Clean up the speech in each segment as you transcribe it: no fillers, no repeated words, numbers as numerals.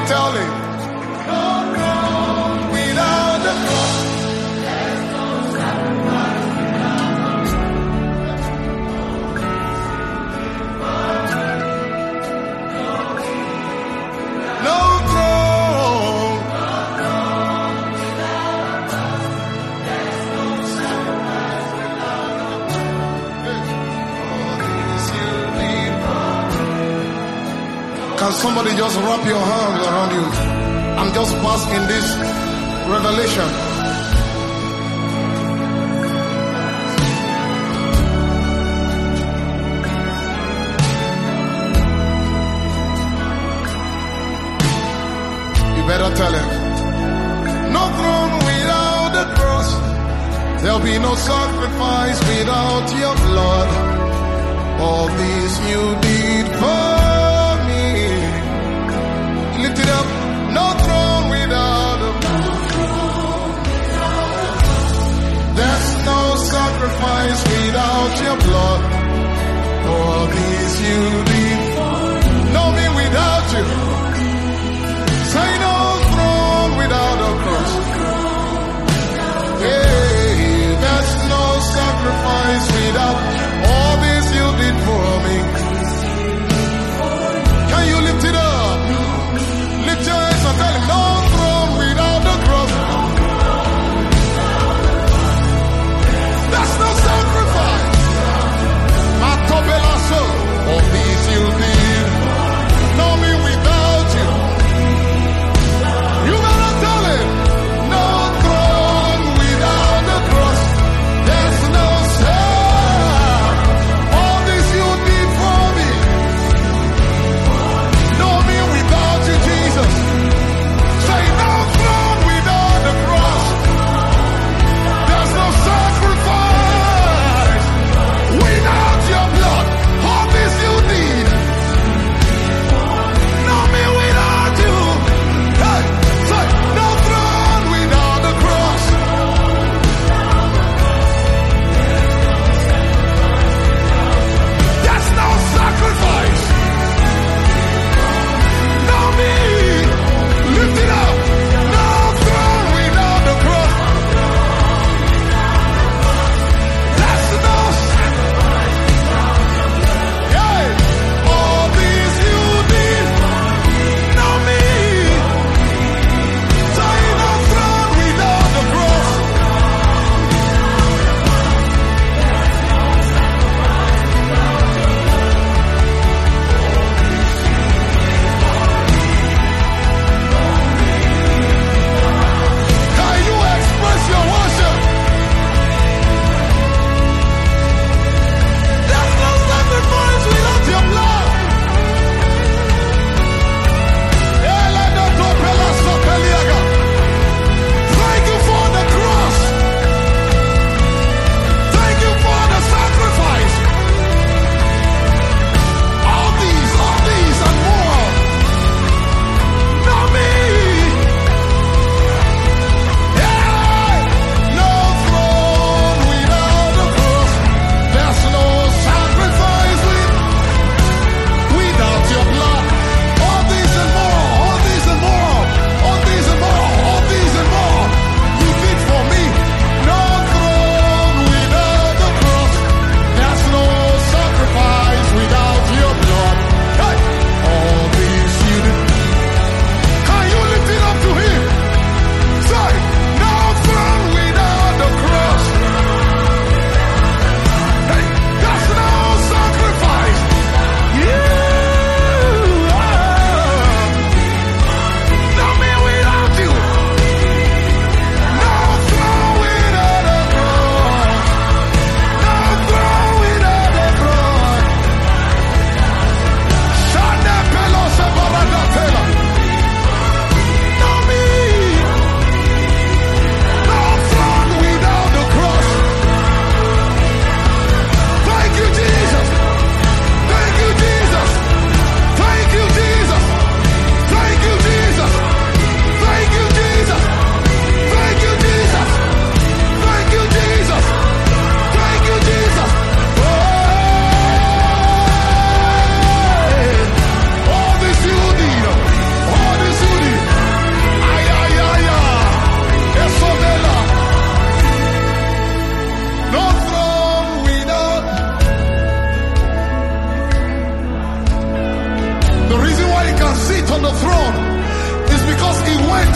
tell him, no throne without the cross. No throne. Can somebody just wrap your hands around you and just bask in this revelation? You better tell him. No throne without the cross. There'll be no sacrifice without your blood. All this you did for me. Lift it up. No throne without a There's no sacrifice without your blood. All this you did for me. No me without you. Say no throne without a cross. Hey, there's no sacrifice without all this you did for me. Can you lift it up? Lift your hands and tell him, no throne without the cross. That's no sacrifice. All these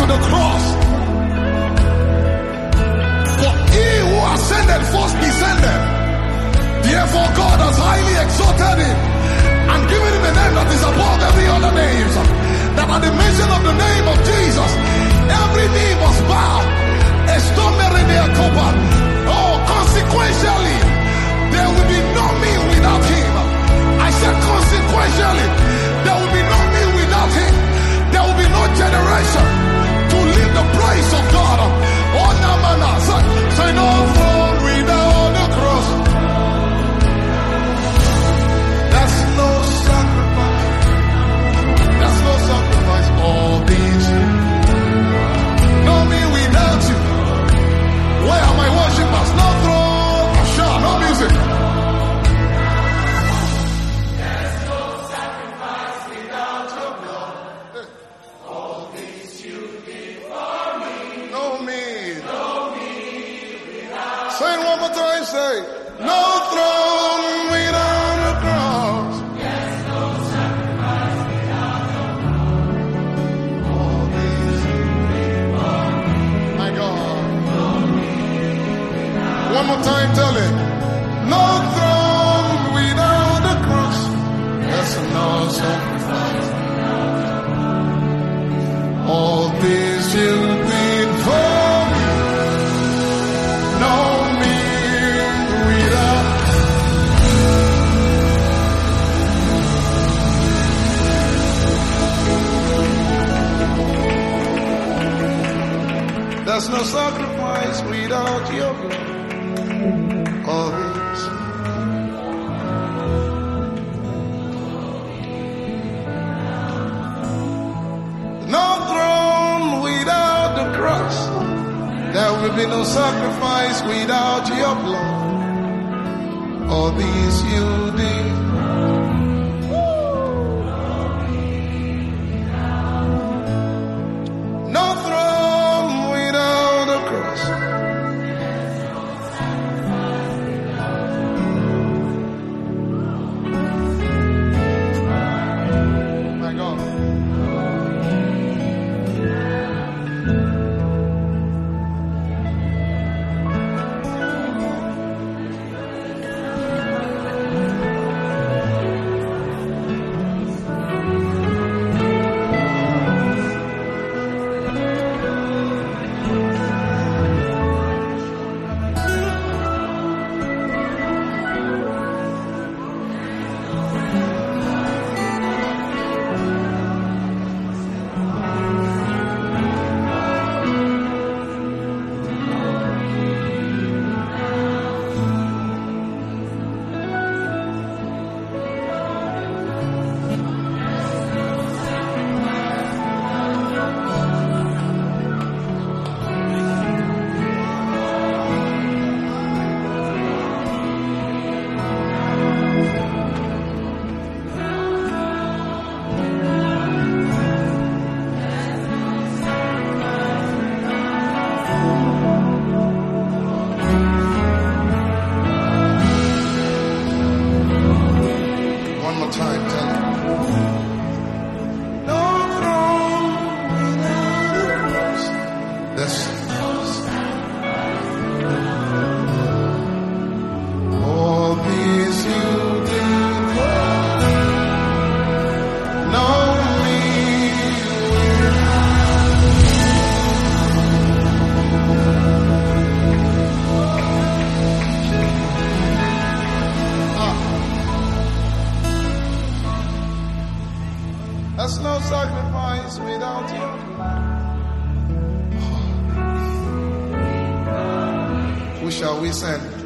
the cross. For he who ascended first descended. Therefore God has highly exalted him and given him a name that is above every other name. That at the mention of the name of Jesus, every knee must bow. Oh, consequentially, there will be no me without him. I said consequentially, there will be no me without him. There will be no generation to live the praise of God. Oh, Namana, say no throne without the cross. That's no sacrifice. That's no sacrifice. All these. No me without you. Where are my worshippers? No throne. Sure, no music. There's no sacrifice without your blood. All these you did for me. No me. No me without. Say it one more time. Say, no throne without a cross. There's no sacrifice without your blood. All these you did for me. My God. No me without. One more time, tell it. No throne without the cross. There's no sacrifice. All this you did for me. No me without. There's no sacrifice without your blood. All this. No throne without the cross. There will be no sacrifice without your blood. All these you did. No throne without the cross. My God. There's no sacrifice without you. Who shall we send?